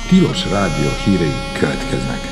Tilos Rádió hírei következnek.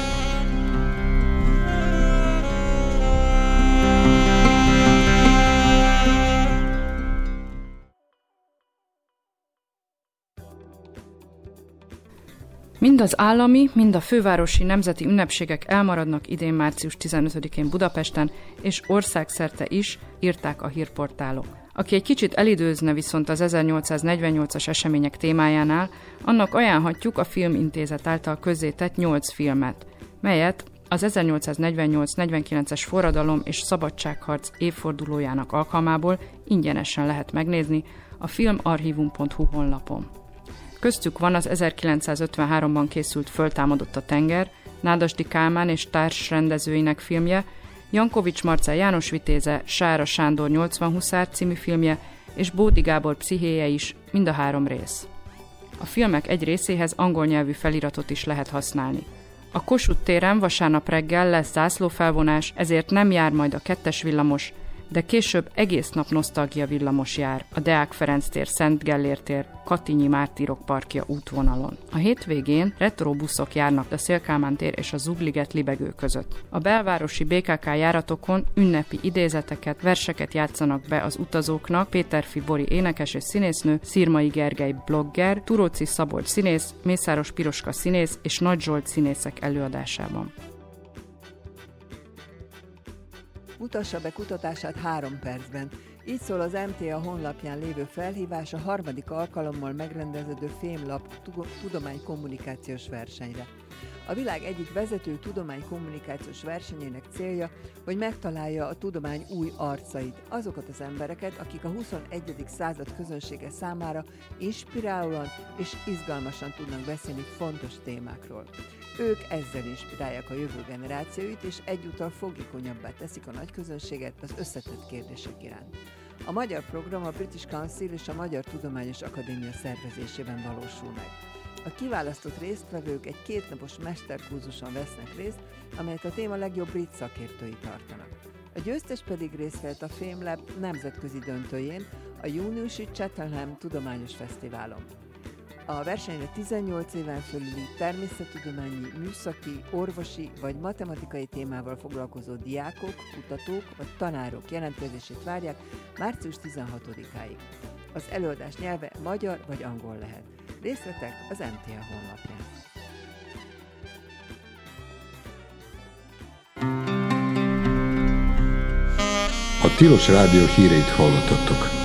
Mind az állami, mind a fővárosi nemzeti ünnepségek elmaradnak idén március 15-én Budapesten, és országszerte is, írták a hírportálok. Aki egy kicsit elidőzne viszont az 1848-as események témájánál, annak ajánlhatjuk a Filmintézet által közzétett 8 filmet, melyet az 1848-49-es forradalom és szabadságharc évfordulójának alkalmából ingyenesen lehet megnézni a filmarchivum.hu honlapon. Köztük van az 1953-ban készült Föltámadott a tenger, Nádasdy Kálmán és társrendezőinek filmje, Jankovics Marcell János Vitéze, Sára Sándor 80 huszár című filmje és Bódi Gábor pszichéje is, mind a 3 rész. A filmek egy részéhez angol nyelvű feliratot is lehet használni. A Kossuth téren vasárnap reggel lesz zászlófelvonás, ezért nem jár majd a 2-es villamos, de később egész nap nosztalgia villamos jár a Deák Ferenc tér, Szent Gellért tér, Katinyi Mártírok parkja útvonalon. A hétvégén retro buszok járnak a Széll-Kálmán tér és a Zugliget libegő között. A belvárosi BKK járatokon ünnepi idézeteket, verseket játszanak be az utazóknak Péterfi Bori énekes és színésznő, Szirmai Gergely blogger, Turóczi Szabolcs színész, Mészáros Piroska színész és Nagy Zsolt színészek előadásában. Mutassa be kutatását 3 percben. Így szól az MTA honlapján lévő felhívás a 3. alkalommal megrendeződő Fémlap tudománykommunikációs versenyre. A világ egyik vezető tudománykommunikációs versenyének célja, hogy megtalálja a tudomány új arcait, azokat az embereket, akik a 21. század közönsége számára inspirálóan és izgalmasan tudnak beszélni fontos témákról. Ők ezzel inspirálják a jövő generációit, és egyúttal fogékonyabbá teszik a nagyközönséget az összetett kérdések iránt. A magyar program a British Council és a Magyar Tudományos Akadémia szervezésében valósul meg. A kiválasztott résztvevők egy 2 napos mesterkurzuson vesznek részt, amelyet a téma legjobb brit szakértői tartanak. A győztes pedig részt vett a Fémlab nemzetközi döntőjén, a júniusi Cheltenham Tudományos Fesztiválon. A versenyre 18 éven fölüli természettudományi, műszaki, orvosi vagy matematikai témával foglalkozó diákok, kutatók vagy tanárok jelentkezését várják március 16-áig. Az előadás nyelve magyar vagy angol lehet. Részletek az MTA honlapján. A Tilos Rádió híreit hallottattok.